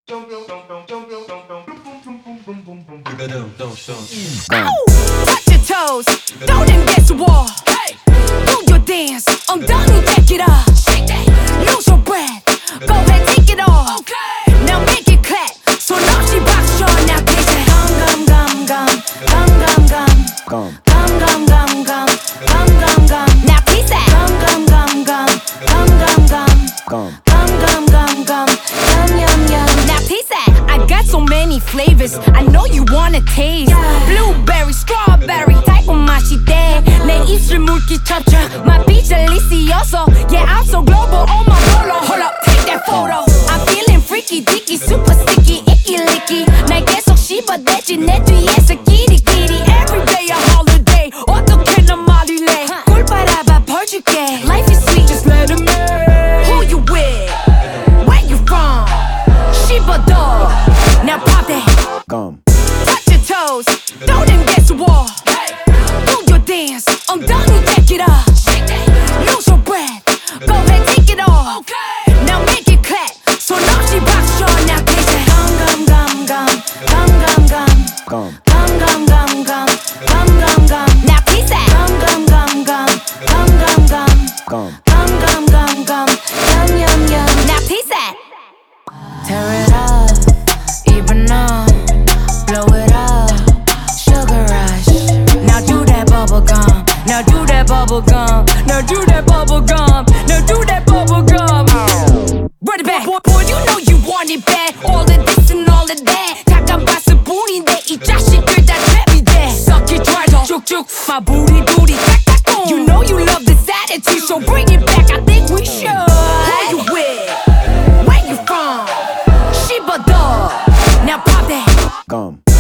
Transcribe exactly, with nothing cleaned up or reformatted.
Touch your toes, throw them against the wall. Do your dance, 엉덩이 take it off. Lose your breath, go ahead take it off. Now make it clap, 손 없이 박수 now take it. Gum gum gum gum gum gum gum gum gum gum gum gum gum. Now tease that. Gum gum gum gum gum gum gum gum gum gum gum yum yum yum. Now tease that. I got so many flavors, I know you wanna taste. Blueberry, strawberry, type of 맛이 돼. 내 입술 물기처럼 맛이 delicioso. Yeah, I'm so global on my polo. Hold up, take that photo. I'm feeling freaky, dicky, super sticky, icky, licky. 날 계속 씹어대지 내 뒤에서 끼리끼리. Every day a holiday, 어떻게 난 말이래. 꿀 빨아봐 벌줄게. Life is sweet, just let it be. Who you with? Where you from? 씹어도. Now pop that. Touch your toes, throw them against the wall. Do your dance, 엉덩이 take it off. Lose your breath, go ahead take it off. Now make it clap, 손 없이 박수 now take it. Gum gum gum gum gum gum gum gum gum gum gum gum gum. Now tease that. Gum gum gum gum gum gum gum gum gum gum gum yum yum yum. Now tease that. Tear it up, even up, blow it up, sugar rush. Now do that bubble gum, now do that bubble gum, now do that bubble gum, now do that bubble gum. Run it back, boy, boy, you know you want it bad. All of this and all of that. 잠깐 봤을 뿐인데 이 자식들 다 재미돼. Suck it, try to 쭉쭉, my booty, booty, 딱딱꿍. You know you love this attitude, so bring it back. I think we should. Who you with? Where you from? 씹어도. Now pop that.